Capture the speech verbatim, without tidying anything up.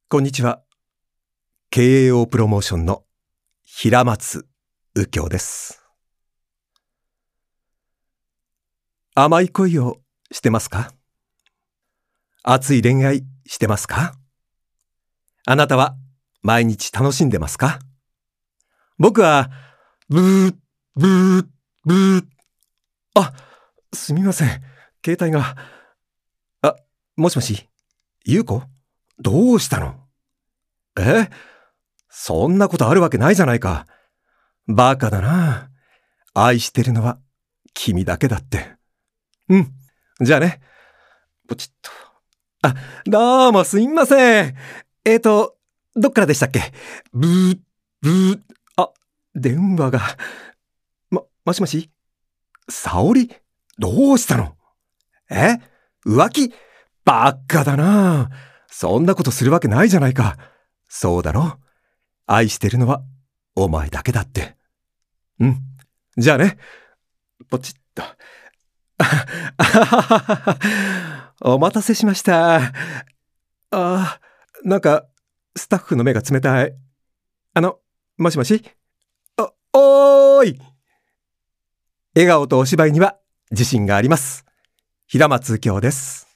こんにちは。経営をプロモーションの平松右京です。甘い恋をしてますか？熱い恋愛してますか？あなたは毎日楽しんでますか？僕は、ブー、ブー、ブー。あ、すみません。携帯が。あ、もしもし、ゆうこ？どうしたの？え？そんなことあるわけないじゃないか。バカだな。愛してるのは君だけだって。うん。じゃあね。ポチッと。あ、どうもすみません。えーと、どっからでしたっけ？ブー、ブー。あ、電話が。も、もしもし？沙織？どうしたの？え？浮気？バカだな。そんなことするわけないじゃないか。そうだろ？愛してるのはお前だけだって。うん。じゃあね。ポチッと。あははは。お待たせしました。ああ、なんか、スタッフの目が冷たい。あの、もしもし？お、おーい！笑顔とお芝居には自信があります。平松右京です。